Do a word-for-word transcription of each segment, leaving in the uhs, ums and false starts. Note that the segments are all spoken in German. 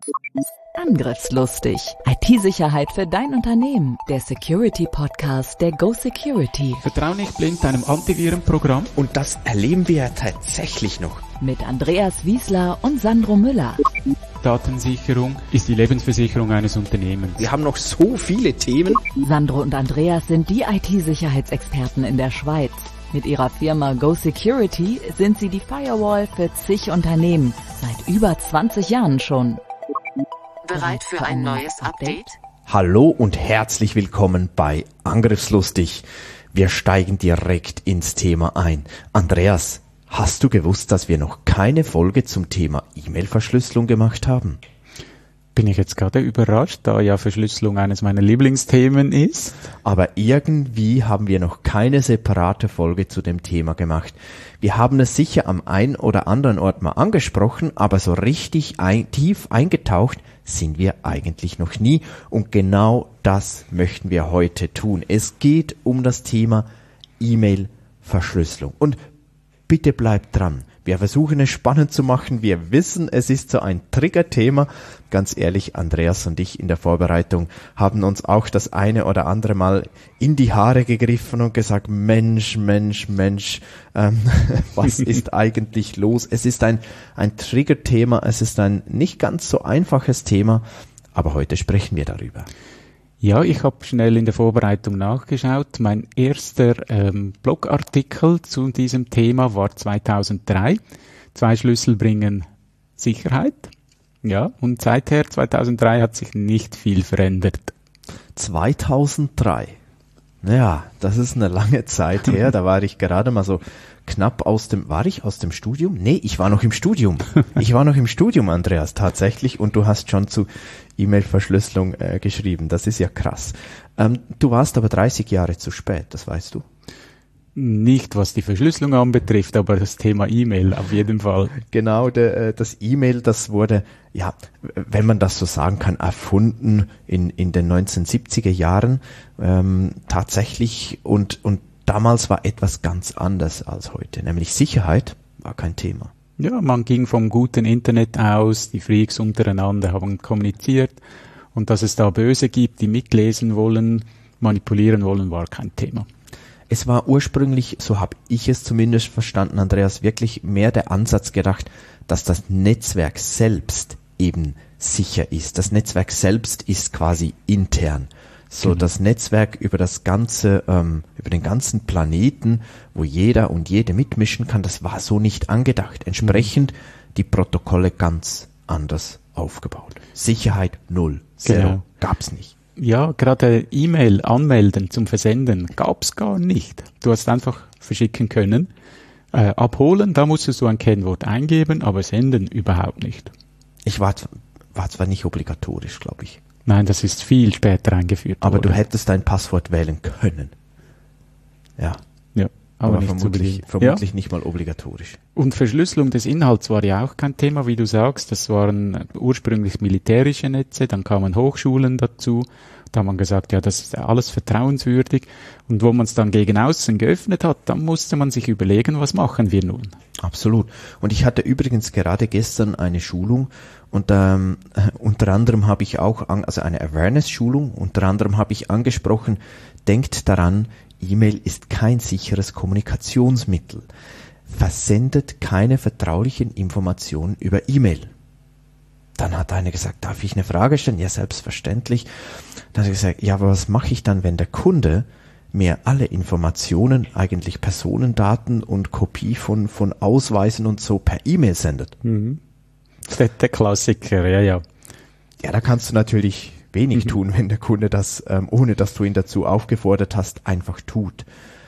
Angriffslustig. I T-Sicherheit für dein Unternehmen. Der Security-Podcast der Go Security. Vertrau nicht blind deinem Antivirenprogramm. Und das erleben wir ja tatsächlich noch. Mit Andreas Wiesler und Sandro Müller. Datensicherung ist die Lebensversicherung eines Unternehmens. Wir haben noch so viele Themen. Sandro und Andreas sind die I T-Sicherheitsexperten in der Schweiz. Mit ihrer Firma Go Security sind sie die Firewall für zig Unternehmen. Seit über zwanzig Jahren schon. Bereit für ein neues Update? Hallo und herzlich willkommen bei Angriffslustig. Wir steigen direkt ins Thema ein. Andreas, hast du gewusst, dass wir noch keine Folge zum Thema E-Mail-Verschlüsselung gemacht haben? Bin ich jetzt gerade überrascht, da ja Verschlüsselung eines meiner Lieblingsthemen ist. Aber irgendwie haben wir noch keine separate Folge zu dem Thema gemacht. Wir haben es sicher am einen oder anderen Ort mal angesprochen, aber so richtig ein, tief eingetaucht sind wir eigentlich noch nie. Und genau das möchten wir heute tun. Es geht um das Thema E-Mail-Verschlüsselung. Und bitte bleibt dran. Wir versuchen es spannend zu machen. Wir wissen, es ist so ein Triggerthema. Ganz ehrlich, Andreas und ich in der Vorbereitung haben uns auch das eine oder andere Mal in die Haare gegriffen und gesagt, Mensch, Mensch, Mensch, ähm, was ist eigentlich los? Es ist ein, ein Triggerthema. Es ist ein nicht ganz so einfaches Thema, aber heute sprechen wir darüber. Ja, ich habe schnell in der Vorbereitung nachgeschaut. Mein erster ähm, Blogartikel zu diesem Thema war zweitausenddrei. Zwei Schlüssel bringen Sicherheit. Ja, und seither, zweitausenddrei, hat sich nicht viel verändert. zweitausenddrei. Ja, das ist eine lange Zeit her. Da war ich gerade mal so knapp aus dem, war ich aus dem Studium? Nee, ich war noch im Studium. Ich war noch im Studium, Andreas, tatsächlich. Und du hast schon zu E-Mail-Verschlüsselung äh, geschrieben. Das ist ja krass. Ähm, du warst aber dreißig Jahre zu spät, das weißt du? Nicht, was die Verschlüsselung anbetrifft, aber das Thema E-Mail auf jeden Fall. Genau, de, äh, das E-Mail, das wurde, ja, wenn man das so sagen kann, erfunden in, in den neunzehnhundertsiebziger Jahren ähm, tatsächlich und, und damals war etwas ganz anders als heute, nämlich Sicherheit war kein Thema. Ja, man ging vom guten Internet aus, die Freaks untereinander haben kommuniziert und dass es da Böse gibt, die mitlesen wollen, manipulieren wollen, war kein Thema. Es war ursprünglich, so habe ich es zumindest verstanden, Andreas, wirklich mehr der Ansatz gedacht, dass das Netzwerk selbst eben sicher ist. Das Netzwerk selbst ist quasi intern. So, mhm. Das Netzwerk über das ganze, ähm, über den ganzen Planeten, wo jeder und jede mitmischen kann, das war so nicht angedacht. Entsprechend die Protokolle ganz anders aufgebaut. Sicherheit null, zero, genau. Gab's nicht. Ja, gerade E-Mail anmelden zum Versenden gab's gar nicht. Du hast einfach verschicken können. Äh, abholen, da musstest du ein Kennwort eingeben, aber senden überhaupt nicht. Ich war, war zwar nicht obligatorisch, glaube ich. Nein, das ist viel später eingeführt aber worden. Du hättest dein Passwort wählen können. Ja. Ja, aber, aber nicht vermutlich, so vermutlich ja. nicht mal obligatorisch. Und Verschlüsselung des Inhalts war ja auch kein Thema, wie du sagst. Das waren ursprünglich militärische Netze, dann kamen Hochschulen dazu. Da hat man gesagt, ja, das ist alles vertrauenswürdig. Und wo man es dann gegen außen geöffnet hat, dann musste man sich überlegen, was machen wir nun? Absolut. Und ich hatte übrigens gerade gestern eine Schulung und ähm, unter anderem habe ich auch, an, also eine Awareness-Schulung, unter anderem habe ich angesprochen, denkt daran, E-Mail ist kein sicheres Kommunikationsmittel. Versendet keine vertraulichen Informationen über E-Mail. Dann hat einer gesagt, darf ich eine Frage stellen? Ja, selbstverständlich. Dann hat er gesagt, ja, aber was mache ich dann, wenn der Kunde mir alle Informationen, eigentlich Personendaten und Kopie von, von Ausweisen und so per E-Mail sendet? Mhm. Der, der Klassiker, ja, ja. Ja, da kannst du natürlich wenig mhm. tun, wenn der Kunde das, ähm, ohne dass du ihn dazu aufgefordert hast, einfach tut.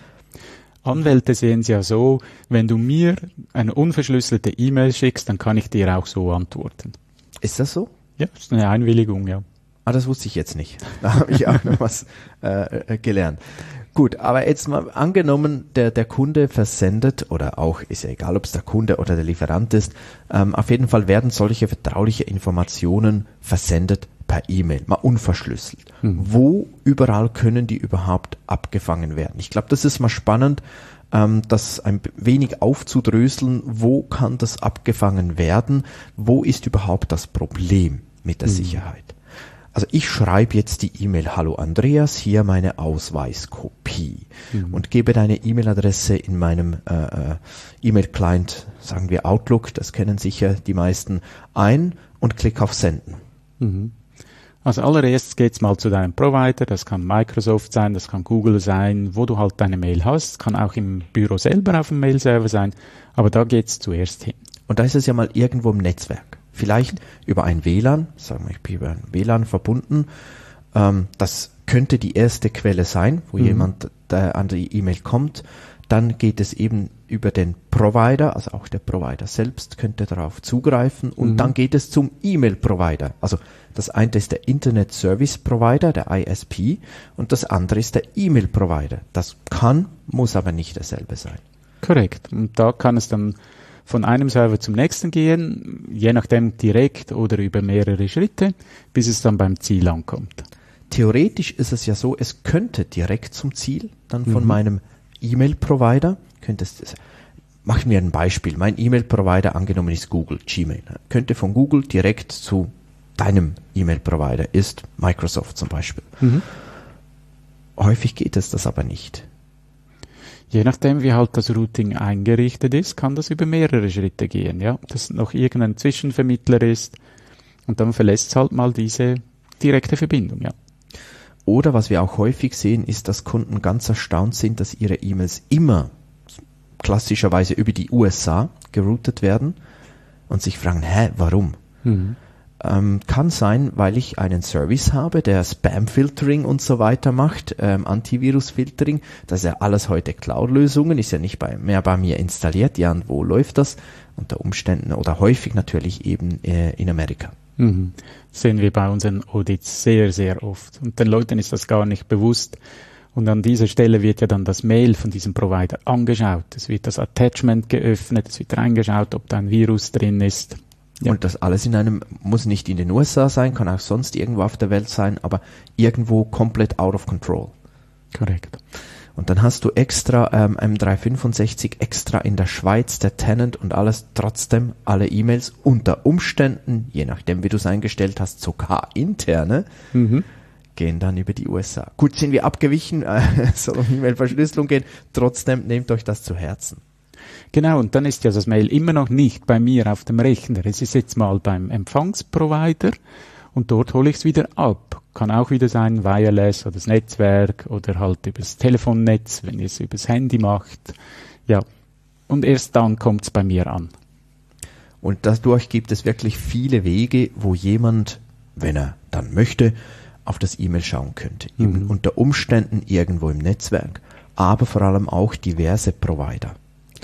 Anwälte sehen es ja so, wenn du mir eine unverschlüsselte E-Mail schickst, dann kann ich dir auch so antworten. Ist das so? Ja, das ist eine Einwilligung, ja. Ah, das wusste ich jetzt nicht. Da habe ich auch noch was äh, gelernt. Gut, aber jetzt mal angenommen, der der Kunde versendet, oder auch, ist ja egal, ob es der Kunde oder der Lieferant ist, ähm, auf jeden Fall werden solche vertrauliche Informationen versendet per E-Mail, mal unverschlüsselt. Mhm. Wo überall können die überhaupt abgefangen werden? Ich glaube, das ist mal spannend, ähm, das ein wenig aufzudröseln. Wo kann das abgefangen werden? Wo ist überhaupt das Problem? mit der mhm. Sicherheit. Also ich schreibe jetzt die E-Mail, hallo Andreas, hier meine Ausweiskopie mhm. und gebe deine E-Mail-Adresse in meinem äh, äh, E-Mail-Client, sagen wir Outlook, das kennen sicher die meisten, ein und klick auf Senden. Mhm. Also allererstes geht's mal zu deinem Provider, das kann Microsoft sein, das kann Google sein, wo du halt deine Mail hast, kann auch im Büro selber auf dem Mail-Server sein, aber da geht's zuerst hin. Und da ist es ja mal irgendwo im Netzwerk. Vielleicht über ein W L A N, sagen wir, ich bin über ein W L A N verbunden. Ähm, das könnte die erste Quelle sein, wo mhm. jemand der an die E-Mail kommt. Dann geht es eben über den Provider, also auch der Provider selbst könnte darauf zugreifen. Und mhm. dann geht es zum E-Mail-Provider. Also das eine ist der Internet Service Provider, der I S P, und das andere ist der E-Mail-Provider. Das kann, muss aber nicht derselbe sein. Korrekt. Und da kann es dann von einem Server zum nächsten gehen, je nachdem direkt oder über mehrere Schritte, bis es dann beim Ziel ankommt. Theoretisch ist es ja so, es könnte direkt zum Ziel, dann von mhm. meinem E-Mail-Provider, könnte es, machen wir ein Beispiel, mein E-Mail-Provider angenommen ist Google, Gmail, könnte von Google direkt zu deinem E-Mail-Provider, ist Microsoft zum Beispiel. Mhm. Häufig geht es das aber nicht. Je nachdem, wie halt das Routing eingerichtet ist, kann das über mehrere Schritte gehen, ja. Dass noch irgendein Zwischenvermittler ist und dann verlässt es halt mal diese direkte Verbindung, ja. Oder was wir auch häufig sehen, ist, dass Kunden ganz erstaunt sind, dass ihre E-Mails immer klassischerweise über die U S A geroutet werden und sich fragen, hä, warum? Mhm. Ähm, kann sein, weil ich einen Service habe, der Spam-Filtering und so weiter macht, ähm, Antivirus-Filtering. Das ist ja alles heute Cloud-Lösungen, ist ja nicht bei, mehr bei mir installiert. Ja, und wo läuft das? Unter Umständen oder häufig natürlich eben äh, in Amerika. Mhm. Sehen wir bei unseren Audits sehr, sehr oft. Und den Leuten ist das gar nicht bewusst. Und an dieser Stelle wird ja dann das Mail von diesem Provider angeschaut. Es wird das Attachment geöffnet, es wird reingeschaut, ob da ein Virus drin ist. Ja. Und das alles in einem, muss nicht in den U S A sein, kann auch sonst irgendwo auf der Welt sein, aber irgendwo komplett out of control. Korrekt. Und dann hast du extra ähm, M dreihundertfünfundsechzig extra in der Schweiz, der Tenant und alles, trotzdem alle E-Mails unter Umständen, je nachdem wie du es eingestellt hast, sogar interne, mhm. gehen dann über die U S A. Gut, sind wir abgewichen, äh, soll um E-Mail-Verschlüsselung gehen, trotzdem nehmt euch das zu Herzen. Genau, und dann ist ja das Mail immer noch nicht bei mir auf dem Rechner. Es ist jetzt mal beim Empfangsprovider und dort hole ich es wieder ab. Kann auch wieder sein Wireless oder das Netzwerk oder halt übers Telefonnetz, wenn ihr es übers Handy macht. Ja, und erst dann kommt es bei mir an. Und dadurch gibt es wirklich viele Wege, wo jemand, wenn er dann möchte, auf das E-Mail schauen könnte. Mhm. Eben unter Umständen irgendwo im Netzwerk, aber vor allem auch diverse Provider.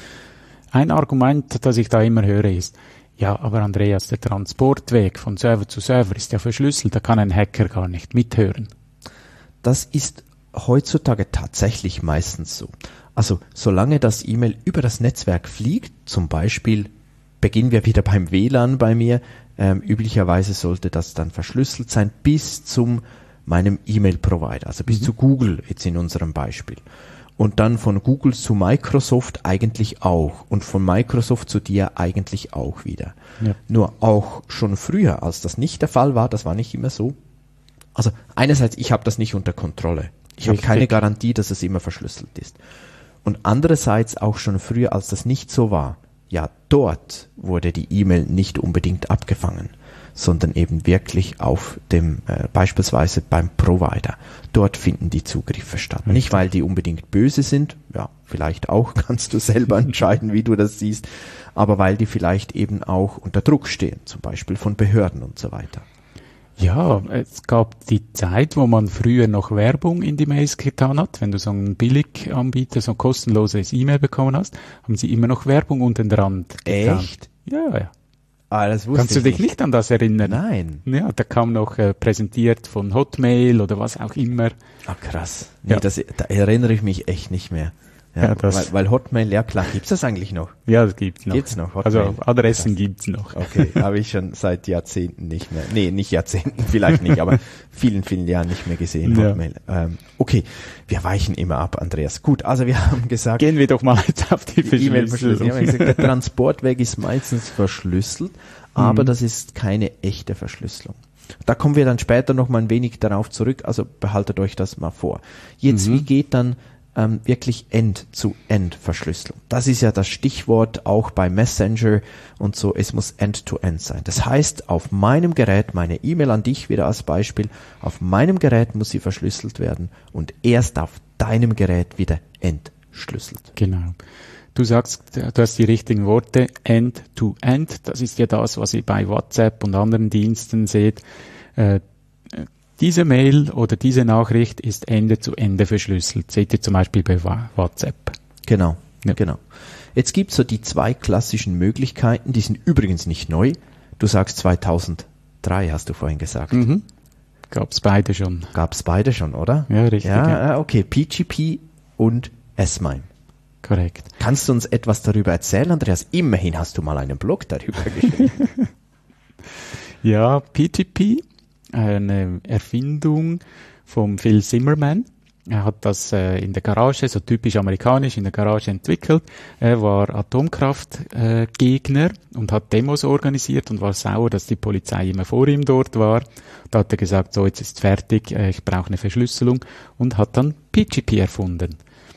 Ein Argument, das ich da immer höre, ist, ja, aber Andreas, der Transportweg von Server zu Server ist ja verschlüsselt, da kann ein Hacker gar nicht mithören. Das ist heutzutage tatsächlich meistens so. Also solange das E-Mail über das Netzwerk fliegt, zum Beispiel beginnen wir wieder beim W L A N bei mir, ähm, üblicherweise sollte das dann verschlüsselt sein bis zum meinem E-Mail-Provider, also bis mhm. zu Google jetzt in unserem Beispiel. Und dann von Google zu Microsoft eigentlich auch. Und von Microsoft zu dir eigentlich auch wieder. Ja. Nur auch schon früher, als das nicht der Fall war, das war nicht immer so. Also einerseits, ich habe das nicht unter Kontrolle. Ich habe keine Garantie, dass es immer verschlüsselt ist. Und andererseits auch schon früher, als das nicht so war, ja, dort wurde die E-Mail nicht unbedingt abgefangen, sondern eben wirklich auf dem, äh, beispielsweise beim Provider. Dort finden die Zugriffe statt. Mhm. Nicht, weil die unbedingt böse sind, ja, vielleicht auch, kannst du selber entscheiden, wie du das siehst, aber weil die vielleicht eben auch unter Druck stehen, zum Beispiel von Behörden und so weiter. Ja, es gab die Zeit, wo man früher noch Werbung in die Mails getan hat. Wenn du so einen Billiganbieter, so ein kostenloses E-Mail bekommen hast, haben sie immer noch Werbung unten dran getan. Echt? Ja, ja. Ah, das wusste Kannst du ich dich nicht. nicht an das erinnern? Nein. Ja, da kam noch äh, präsentiert von Hotmail oder was auch immer. Ah, krass. Nee, ja. das, da erinnere ich mich echt nicht mehr. Ja, ja, das weil, weil Hotmail, ja klar, gibt's das eigentlich noch? Ja, das gibt's noch. Gibt's noch, Hotmail. Also Adressen das. gibt's noch. Okay, habe ich schon seit Jahrzehnten nicht mehr, nee, nicht Jahrzehnten vielleicht nicht, aber vielen, vielen Jahren nicht mehr gesehen, Hotmail. Ja. Ähm, okay, wir weichen immer ab, Andreas. Gut, also wir haben gesagt... Gehen wir doch mal jetzt auf die E-Mail-Verschlüsselung. Ja, gesagt, der Transportweg ist meistens verschlüsselt, aber Mhm. das ist keine echte Verschlüsselung. Da kommen wir dann später noch mal ein wenig darauf zurück, also behaltet euch das mal vor. Jetzt, Mhm. wie geht dann ähm, wirklich End-zu-End-Verschlüsselung? Das ist ja das Stichwort auch bei Messenger und so, es muss End-to-End sein. Das heißt, auf meinem Gerät, meine E-Mail an dich wieder als Beispiel, auf meinem Gerät muss sie verschlüsselt werden und erst auf deinem Gerät wieder entschlüsselt. Genau. Du sagst, du hast die richtigen Worte, End-to-End. Das ist ja das, was ihr bei WhatsApp und anderen Diensten seht. Äh, diese Mail oder diese Nachricht ist Ende zu Ende verschlüsselt. Seht ihr zum Beispiel bei WhatsApp. Genau, Ja. genau. Jetzt gibt's so die zwei klassischen Möglichkeiten, die sind übrigens nicht neu. Du sagst zweitausenddrei, hast du vorhin gesagt. Mhm. Gab's beide schon. Gab's beide schon, oder? Ja, richtig. Ja, Ja. ja, okay. P G P und S-MIME. Korrekt. Kannst du uns etwas darüber erzählen, Andreas? Immerhin hast du mal einen Blog darüber geschrieben. Ja, P G P, eine Erfindung vom Phil Zimmerman. Er hat das äh, in der Garage, so typisch amerikanisch, in der Garage entwickelt. Er war Atomkraftgegner äh, Gegner und hat Demos organisiert und war sauer, dass die Polizei immer vor ihm dort war. Da hat er gesagt, so jetzt ist fertig, äh, ich brauche eine Verschlüsselung und hat dann P G P erfunden.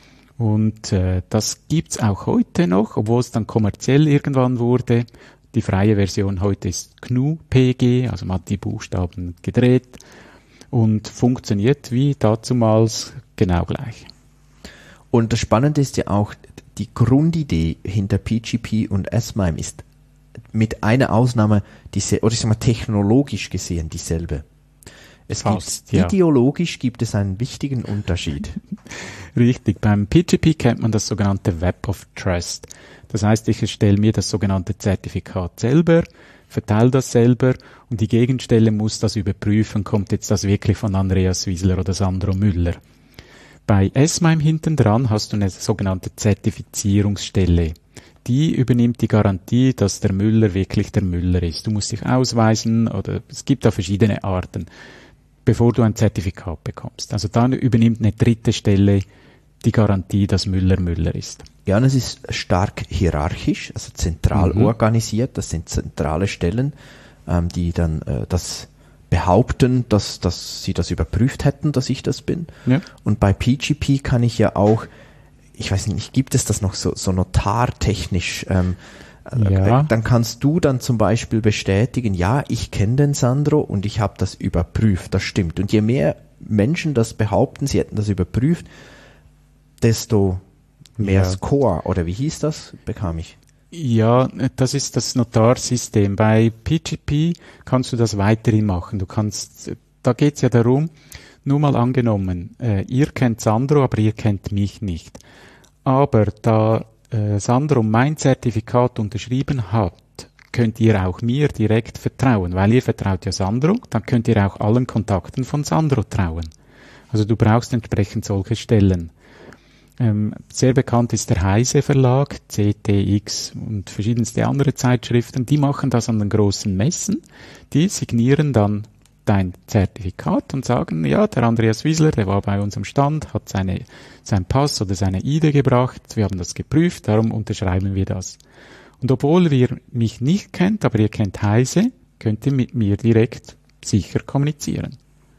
Und äh, das gibt's auch heute noch, obwohl es dann kommerziell irgendwann wurde. Die freie Version heute ist G N U P G, also man hat die Buchstaben gedreht und funktioniert wie dazumals genau gleich. Und das Spannende ist ja auch, die Grundidee hinter P G P und S-MIME ist mit einer Ausnahme, diese, oder ich sag mal technologisch gesehen dieselbe. Es Fast, gibt, ja. Ideologisch gibt es einen wichtigen Unterschied. Richtig, beim P G P kennt man das sogenannte Web of Trust. Das heißt, ich erstelle mir das sogenannte Zertifikat selber, verteile das selber und die Gegenstelle muss das überprüfen, kommt jetzt das wirklich von Andreas Wiesler oder Sandro Müller. Bei S-MIME hinten dran hast du eine sogenannte Zertifizierungsstelle. Die übernimmt die Garantie, dass der Müller wirklich der Müller ist. Du musst dich ausweisen oder es gibt da verschiedene Arten, bevor du ein Zertifikat bekommst. Also dann übernimmt eine dritte Stelle die Garantie, dass Müller Müller ist. Ja, und es ist stark hierarchisch, also zentral Mhm. organisiert. Das sind zentrale Stellen, ähm, die dann äh, das behaupten, dass, dass sie das überprüft hätten, dass ich das bin. Ja. Und bei P G P kann ich ja auch, ich weiß nicht, gibt es das noch so, so notartechnisch? Ähm, äh, Ja. Dann kannst du dann zum Beispiel bestätigen, ja, ich kenne den Sandro und ich habe das überprüft, das stimmt. Und je mehr Menschen das behaupten, sie hätten das überprüft, desto mehr Ja. Score, oder wie hieß das, bekam ich. Ja, das ist das Notarsystem. Bei P G P kannst du das weiterhin machen. Du kannst, da geht's ja darum, nur mal angenommen, äh, ihr kennt Sandro, aber ihr kennt mich nicht. Aber da äh, Sandro mein Zertifikat unterschrieben hat, könnt ihr auch mir direkt vertrauen, weil ihr vertraut ja Sandro, dann könnt ihr auch allen Kontakten von Sandro trauen. Also du brauchst entsprechend solche Stellen. Ähm, sehr bekannt ist der Heise Verlag, C T X und verschiedenste andere Zeitschriften. Die machen das an den großen Messen. Die signieren dann dein Zertifikat und sagen, ja, der Andreas Wiesler, der war bei uns am Stand, hat seine, sein Pass oder seine I D gebracht. Wir haben das geprüft, darum unterschreiben wir das. Und obwohl ihr mich nicht kennt, aber ihr kennt Heise, könnt ihr mit mir direkt sicher kommunizieren.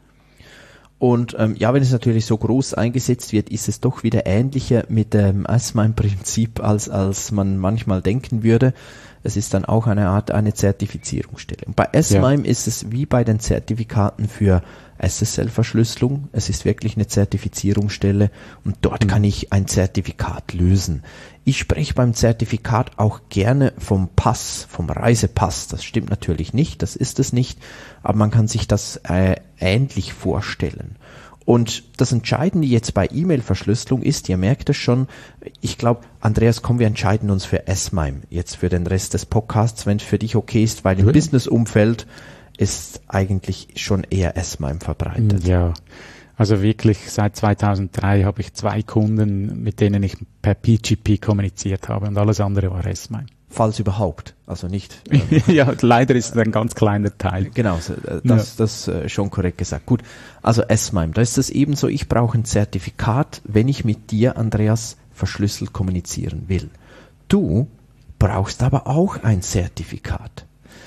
Und ähm, ja, wenn es natürlich so groß eingesetzt wird, ist es doch wieder ähnlicher mit dem S-MIME-Prinzip, als, als man manchmal denken würde. Es ist dann auch eine Art, eine Zertifizierungsstelle. Und bei S-MIME ja. ist es wie bei den Zertifikaten für S S L-Verschlüsselung. Es ist wirklich eine Zertifizierungsstelle und dort mhm. kann ich ein Zertifikat lösen. Ich spreche beim Zertifikat auch gerne vom Pass, vom Reisepass. Das stimmt natürlich nicht, das ist es nicht, aber man kann sich das äh, ähnlich vorstellen. Und das Entscheidende jetzt bei E-Mail-Verschlüsselung ist, ihr merkt es schon, ich glaube, Andreas, komm, wir entscheiden uns für S-MIME jetzt für den Rest des Podcasts, wenn es für dich okay ist, weil im mhm. Business-Umfeld ist eigentlich schon eher S-MIME verbreitet. Ja, also wirklich seit zweitausenddrei habe ich zwei Kunden, mit denen ich per P G P kommuniziert habe und alles andere war S-MIME. Falls überhaupt, also nicht. Ähm ja, leider ist es ein ganz kleiner Teil. Genau, das, ja. das äh, schon korrekt gesagt. Gut, also S-MIME, da ist es ebenso, ich brauche ein Zertifikat, wenn ich mit dir, Andreas, verschlüsselt kommunizieren will. Du brauchst aber auch ein Zertifikat.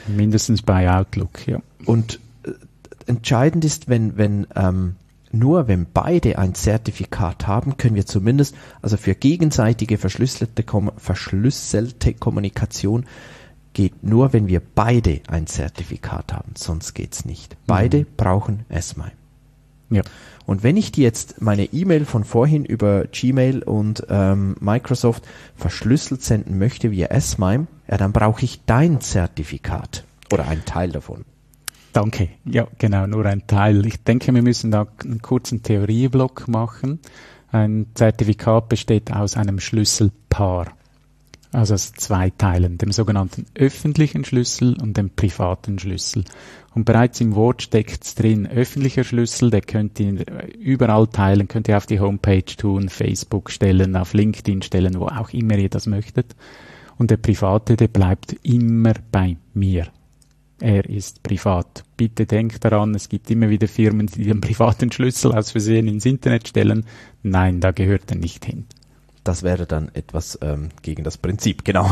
Mindestens bei Outlook, ja. Und äh, entscheidend ist, wenn, wenn ähm, nur wenn beide ein Zertifikat haben, können wir zumindest, also für gegenseitige verschlüsselte, verschlüsselte Kommunikation geht nur, wenn wir beide ein Zertifikat haben, sonst geht's nicht. Beide mhm. brauchen S M I. Ja. Und wenn ich dir jetzt meine E-Mail von vorhin über Gmail und ähm, Microsoft verschlüsselt senden möchte via S M I, ja, dann brauche ich dein Zertifikat oder einen Teil davon. Danke. Ja, genau, nur ein Teil. Ich denke, wir müssen da einen kurzen Theorieblock machen. Ein Zertifikat besteht aus einem Schlüsselpaar, also aus zwei Teilen, dem sogenannten öffentlichen Schlüssel und dem privaten Schlüssel. Und bereits im Wort steckt's drin, öffentlicher Schlüssel, der könnt ihr überall teilen, könnt ihr auf die Homepage tun, Facebook stellen, auf LinkedIn stellen, wo auch immer ihr das möchtet. Und der private, der bleibt immer bei mir. Er ist privat. Bitte denkt daran, es gibt immer wieder Firmen, die den privaten Schlüssel aus Versehen ins Internet stellen. Nein, da gehört er nicht hin. Das wäre dann etwas ähm, gegen das Prinzip, genau.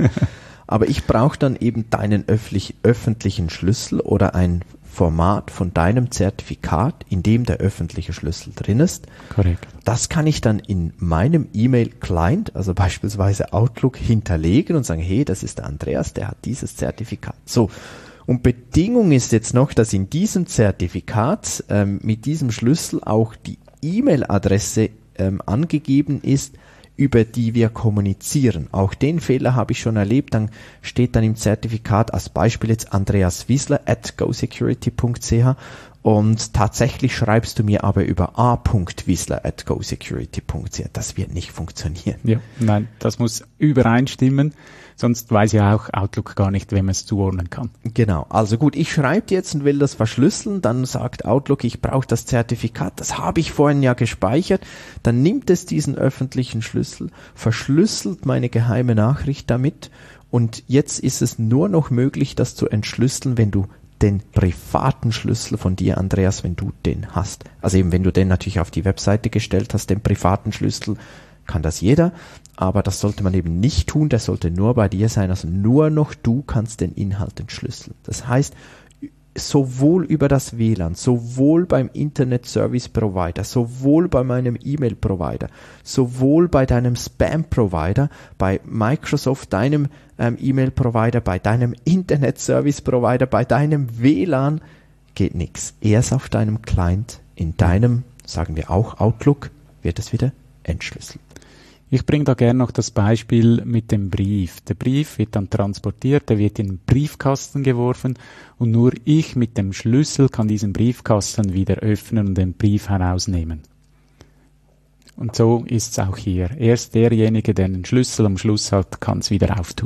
Aber ich brauche dann eben deinen öffentlich, öffentlichen Schlüssel oder ein Format von deinem Zertifikat, in dem der öffentliche Schlüssel drin ist. Korrekt. Das kann ich dann in meinem E-Mail-Client, also beispielsweise Outlook, hinterlegen und sagen, hey, das ist der Andreas, der hat dieses Zertifikat. So. Und Bedingung ist jetzt noch, dass in diesem Zertifikat ähm, mit diesem Schlüssel auch die E-Mail-Adresse ähm, angegeben ist, über die wir kommunizieren. Auch den Fehler habe ich schon erlebt. Dann steht dann im Zertifikat als Beispiel jetzt Andreas Wiesler at gosecurity punkt c h und tatsächlich schreibst du mir aber über a punkt wiesler at gosecurity punkt c h. Das wird nicht funktionieren. Ja, nein, das muss übereinstimmen. Sonst weiß ja auch Outlook gar nicht, wem es zuordnen kann. Genau. Also gut, ich schreibe jetzt und will das verschlüsseln. Dann sagt Outlook, ich brauche das Zertifikat. Das habe ich vorhin ja gespeichert. Dann nimmt es diesen öffentlichen Schlüssel, verschlüsselt meine geheime Nachricht damit. Und jetzt ist es nur noch möglich, das zu entschlüsseln, wenn du den privaten Schlüssel von dir, Andreas, wenn du den hast. Also eben, wenn du den natürlich auf die Webseite gestellt hast, den privaten Schlüssel, kann das jeder, aber das sollte man eben nicht tun, der sollte nur bei dir sein, also nur noch du kannst den Inhalt entschlüsseln. Das heißt, sowohl über das W L A N, sowohl beim Internet Service Provider, sowohl bei meinem E-Mail Provider, sowohl bei deinem Spam Provider, bei Microsoft, deinem ähm, E-Mail Provider, bei deinem Internet Service Provider, bei deinem W L A N geht nichts. Erst auf deinem Client, in deinem, sagen wir auch Outlook, wird es wieder entschlüsselt. Ich bringe da gerne noch das Beispiel mit dem Brief. Der Brief wird dann transportiert, der wird in den Briefkasten geworfen und nur ich mit dem Schlüssel kann diesen Briefkasten wieder öffnen und den Brief herausnehmen. Und so ist es auch hier. Erst derjenige, der den Schlüssel am Schluss hat, kann es wieder auftun.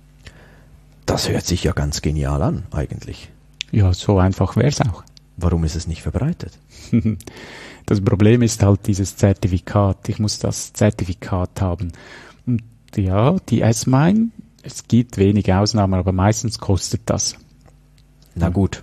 Das hört sich ja ganz genial an, eigentlich. Ja, so einfach wäre es auch. Warum ist es nicht verbreitet? Das Problem ist halt dieses Zertifikat. Ich muss das Zertifikat haben. Und ja, die S M I, es gibt wenige Ausnahmen, aber meistens kostet das. Na gut.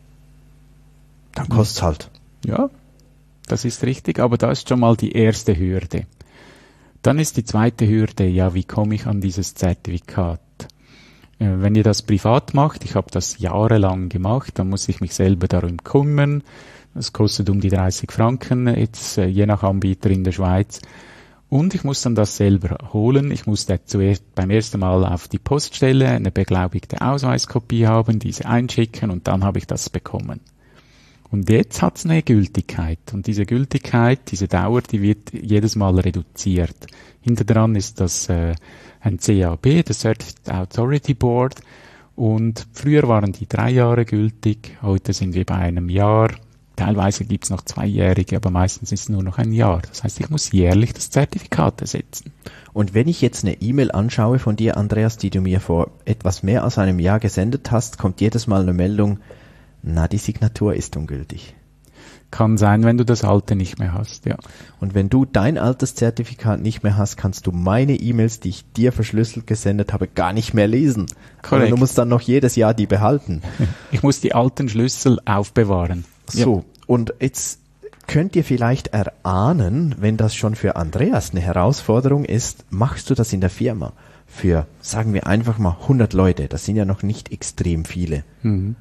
Dann kostet es halt. Ja, das ist richtig, aber da ist schon mal die erste Hürde. Dann ist die zweite Hürde, ja, wie komme ich an dieses Zertifikat? Wenn ihr das privat macht, ich habe das jahrelang gemacht, dann muss ich mich selber darum kümmern. Das kostet um die dreißig Franken, jetzt je nach Anbieter in der Schweiz. Und ich muss dann das selber holen. Ich muss zuerst beim ersten Mal auf die Poststelle eine beglaubigte Ausweiskopie haben, diese einschicken und dann habe ich das bekommen. Und jetzt hat es eine Gültigkeit. Und diese Gültigkeit, diese Dauer, die wird jedes Mal reduziert. Hinter dran ist das äh, ein C A B, das Certificate Authority Board. Und früher waren die drei Jahre gültig, heute sind wir bei einem Jahr. Teilweise gibt es noch zweijährige, aber meistens ist es nur noch ein Jahr. Das heißt, ich muss jährlich das Zertifikat ersetzen. Und wenn ich jetzt eine E-Mail anschaue von dir, Andreas, die du mir vor etwas mehr als einem Jahr gesendet hast, kommt jedes Mal eine Meldung, na, die Signatur ist ungültig. Kann sein, wenn du das alte nicht mehr hast, ja. Und wenn du dein altes Zertifikat nicht mehr hast, kannst du meine E-Mails, die ich dir verschlüsselt gesendet habe, gar nicht mehr lesen. Korrekt. Du musst dann noch jedes Jahr die behalten. Ich muss die alten Schlüssel aufbewahren. So, ja. Und jetzt könnt ihr vielleicht erahnen, wenn das schon für Andreas eine Herausforderung ist, machst du das in der Firma. für, sagen wir einfach mal hundert Leute. Das sind ja noch nicht extrem viele. Mhm.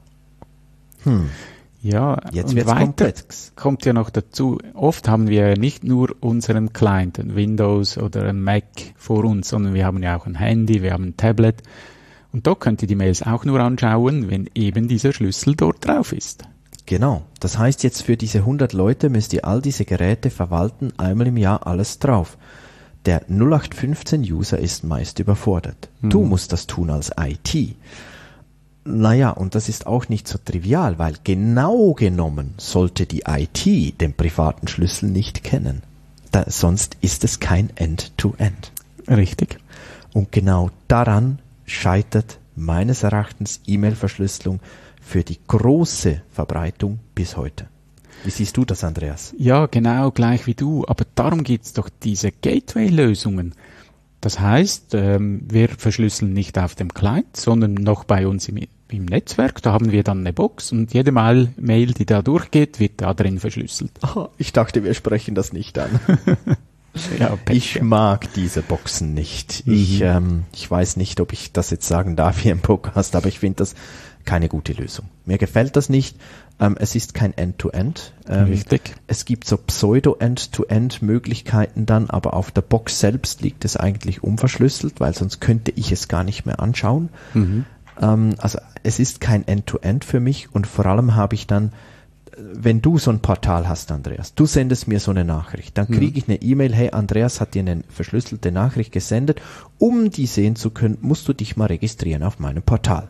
Hm. Ja, Jetzt und wird's weiter komplex. kommt ja noch dazu, oft haben wir ja nicht nur unseren Client, ein Windows oder ein Mac vor uns, sondern wir haben ja auch ein Handy, wir haben ein Tablet. Und da könnt ihr die Mails auch nur anschauen, wenn eben dieser Schlüssel dort drauf ist. Genau. Das heißt, jetzt für diese hundert Leute müsst ihr all diese Geräte verwalten, einmal im Jahr alles drauf. Der null acht fünfzehn User ist meist überfordert. Mhm. Du musst das tun als I T. Naja, und das ist auch nicht so trivial, weil genau genommen sollte die I T den privaten Schlüssel nicht kennen. Da, sonst ist es kein End-to-End. Richtig. Und genau daran scheitert meines Erachtens E-Mail-Verschlüsselung für die große Verbreitung bis heute. Wie siehst du das, Andreas? Ja, genau gleich wie du. Aber darum gibt's doch diese Gateway-Lösungen. Das heißt, ähm, wir verschlüsseln nicht auf dem Client, sondern noch bei uns im, im Netzwerk. Da haben wir dann eine Box und jede Mail, Mail, die da durchgeht, wird da drin verschlüsselt. Oh, ich dachte, wir sprechen das nicht an. Ja, ich mag diese Boxen nicht. Mhm. Ich, ähm, ich weiß nicht, ob ich das jetzt sagen darf hier im Podcast, aber ich finde das keine gute Lösung. Mir gefällt das nicht. Ähm, es ist kein End-to-End. Ähm, Richtig. Es gibt so Pseudo-End-to-End-Möglichkeiten dann, aber auf der Box selbst liegt es eigentlich unverschlüsselt, weil sonst könnte ich es gar nicht mehr anschauen. Mhm. Ähm, also es ist kein End-to-End für mich und vor allem habe ich dann, wenn du so ein Portal hast, Andreas, du sendest mir so eine Nachricht, dann kriege ich eine E-Mail, hey, Andreas hat dir eine verschlüsselte Nachricht gesendet, um die sehen zu können, musst du dich mal registrieren auf meinem Portal.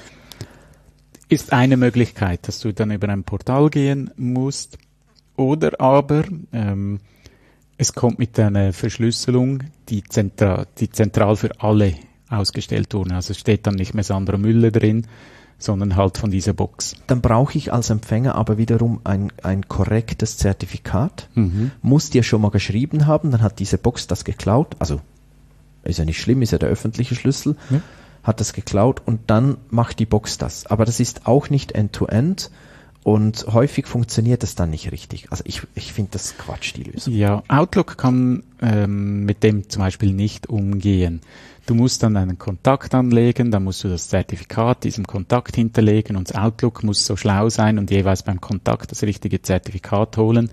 Ist eine Möglichkeit, dass du dann über ein Portal gehen musst, oder aber ähm, es kommt mit einer Verschlüsselung, die zentral, die zentral für alle ausgestellt wurde. Also es steht dann nicht mehr Sandra Müller drin, sondern halt von dieser Box. Dann brauche ich als Empfänger aber wiederum ein, ein korrektes Zertifikat. Mhm. Muss dir schon mal geschrieben haben, dann hat diese Box das geklaut. Also ist ja nicht schlimm, ist ja der öffentliche Schlüssel. Ja. Hat das geklaut und dann macht die Box das. Aber das ist auch nicht End-to-End und häufig funktioniert das dann nicht richtig. Also ich, ich finde das Quatsch, die Lösung. Ja, Outlook kann ähm, mit dem zum Beispiel nicht umgehen. Du musst dann einen Kontakt anlegen, dann musst du das Zertifikat diesem Kontakt hinterlegen und das Outlook muss so schlau sein und jeweils beim Kontakt das richtige Zertifikat holen.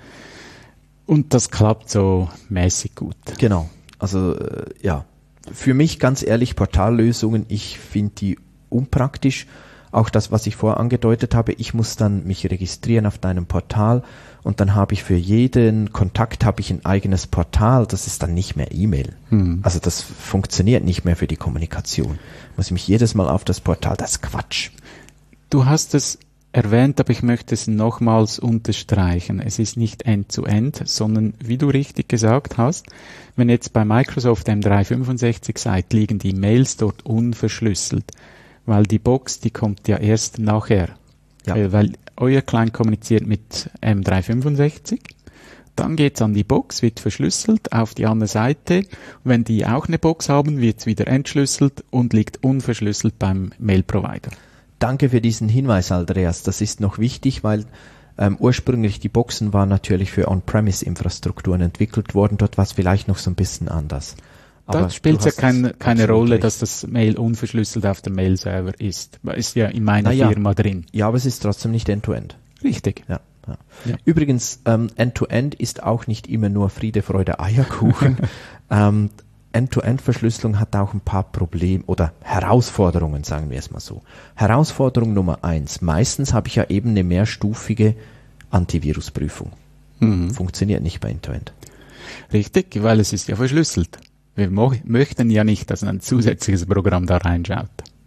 Und das klappt so mäßig gut. Genau, also äh, ja. Für mich ganz ehrlich, Portallösungen, ich finde die unpraktisch. Auch das, was ich vorher angedeutet habe, ich muss dann mich registrieren auf deinem Portal und dann habe ich für jeden Kontakt habe ich ein eigenes Portal. Das ist dann nicht mehr E-Mail. Hm. Also das funktioniert nicht mehr für die Kommunikation. Muss ich mich jedes Mal auf das Portal, das ist Quatsch. Du hast es erwähnt, aber ich möchte es nochmals unterstreichen. Es ist nicht End-to-End, sondern wie du richtig gesagt hast, wenn jetzt bei Microsoft M dreihundertfünfundsechzig seid, liegen die Mails dort unverschlüsselt, weil die Box, die kommt ja erst nachher. Ja. Weil, weil euer Client kommuniziert mit M dreihundertfünfundsechzig, dann geht's an die Box, wird verschlüsselt auf die andere Seite. Und wenn die auch eine Box haben, wird's wieder entschlüsselt und liegt unverschlüsselt beim Mail-Provider. Danke für diesen Hinweis, Andreas. Das ist noch wichtig, weil ähm, ursprünglich die Boxen waren natürlich für On-Premise-Infrastrukturen entwickelt worden. Dort war es vielleicht noch so ein bisschen anders. Aber da spielt es ja kein, keine Rolle, recht. Dass das Mail unverschlüsselt auf dem Mail-Server ist. Ist ja in meiner ja, Firma drin. Ja, aber es ist trotzdem nicht End-to-End. Richtig. Ja. Ja. Ja. Übrigens, ähm, End-to-End ist auch nicht immer nur Friede, Freude, Eierkuchen. ähm, End-to-End-Verschlüsselung hat auch ein paar Probleme oder Herausforderungen, sagen wir es mal so. Herausforderung Nummer eins. Meistens habe ich ja eben eine mehrstufige Antivirusprüfung. Mhm. Funktioniert nicht bei End-to-End. Richtig, weil es ist ja verschlüsselt. Wir mo- möchten ja nicht, dass ein zusätzliches Programm da reinschaut.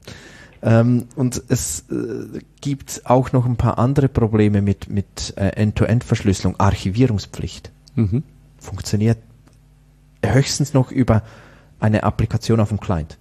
Ähm, und es äh, gibt auch noch ein paar andere Probleme mit, mit äh, End-to-End-Verschlüsselung. Archivierungspflicht. Mhm. Funktioniert höchstens noch über eine Applikation auf dem Client.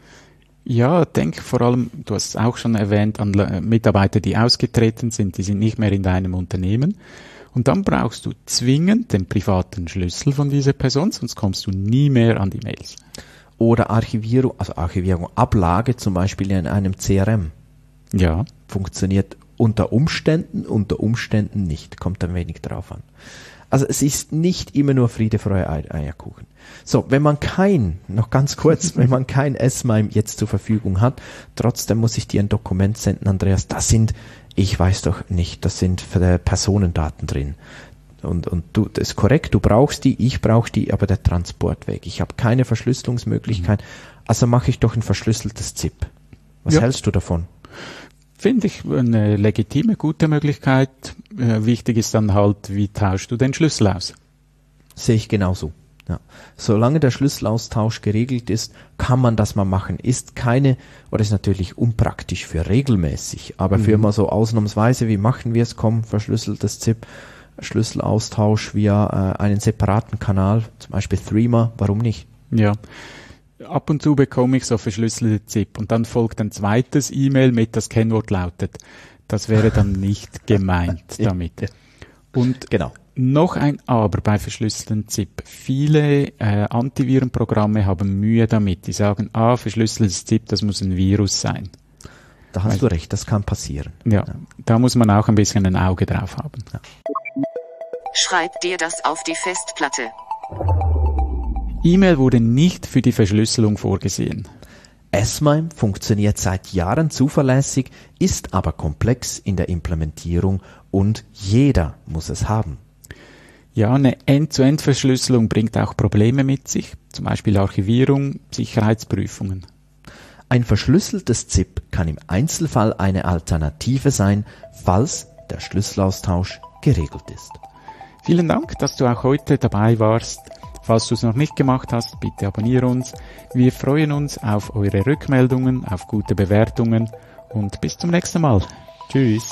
Ja, denk vor allem, du hast es auch schon erwähnt, an Mitarbeiter, die ausgetreten sind, die sind nicht mehr in deinem Unternehmen. Und dann brauchst du zwingend den privaten Schlüssel von dieser Person, sonst kommst du nie mehr an die Mails. Oder Archivierung, also Archivierung, Ablage zum Beispiel in einem C R M. Ja. Funktioniert unter Umständen, unter Umständen nicht. Kommt ein wenig drauf an. Also es ist nicht immer nur Friede, Freude, Eierkuchen. So, wenn man kein, noch ganz kurz, wenn man kein S-MIME jetzt zur Verfügung hat, trotzdem muss ich dir ein Dokument senden, Andreas, das sind, ich weiß doch nicht, das sind Personendaten drin. Und, und du, das ist korrekt, du brauchst die, ich brauche die, aber der Transportweg. Ich habe keine Verschlüsselungsmöglichkeit, also mache ich doch ein verschlüsseltes Z I P. Was ja. hältst du davon? Finde ich eine legitime, gute Möglichkeit. Äh, wichtig ist dann halt, wie tauschst du den Schlüssel aus? Sehe ich genauso. Ja. Solange der Schlüsselaustausch geregelt ist, kann man das mal machen. Ist keine, oder ist natürlich unpraktisch für regelmäßig, aber mhm. für mal so ausnahmsweise, wie machen wir es? Komm, verschlüsseltes Z I P, Schlüsselaustausch via äh, einen separaten Kanal, zum Beispiel Threema, warum nicht? Ja. Ab und zu bekomme ich so verschlüsselte Z I P und dann folgt ein zweites E-Mail mit, das Kennwort lautet. Das wäre dann nicht gemeint damit. Ja. Und genau. Noch ein Aber bei verschlüsselten Z I P. Viele äh, Antivirenprogramme haben Mühe damit. Die sagen, ah, verschlüsseltes Z I P, das muss ein Virus sein. Da hast Weil, du recht, das kann passieren. Ja, ja, da muss man auch ein bisschen ein Auge drauf haben. Ja. Schreib dir das auf die Festplatte. E-Mail wurde nicht für die Verschlüsselung vorgesehen. S-MIME funktioniert seit Jahren zuverlässig, ist aber komplex in der Implementierung und jeder muss es haben. Ja, eine End-to-End-Verschlüsselung bringt auch Probleme mit sich, zum Beispiel Archivierung, Sicherheitsprüfungen. Ein verschlüsseltes Z I P kann im Einzelfall eine Alternative sein, falls der Schlüsselaustausch geregelt ist. Vielen Dank, dass du auch heute dabei warst. Falls du es noch nicht gemacht hast, bitte abonniere uns. Wir freuen uns auf eure Rückmeldungen, auf gute Bewertungen und bis zum nächsten Mal. Tschüss.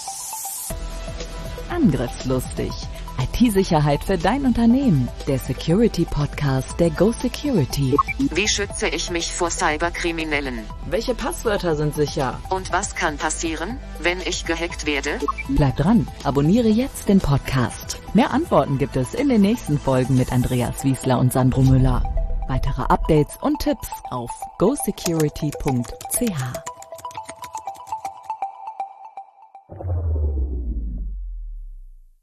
Angriffslustig. I T-Sicherheit für dein Unternehmen. Der Security-Podcast der Go Security. Wie schütze ich mich vor Cyberkriminellen? Welche Passwörter sind sicher? Und was kann passieren, wenn ich gehackt werde? Bleib dran, abonniere jetzt den Podcast. Mehr Antworten gibt es in den nächsten Folgen mit Andreas Wiesler und Sandro Müller. Weitere Updates und Tipps auf go security punkt c h.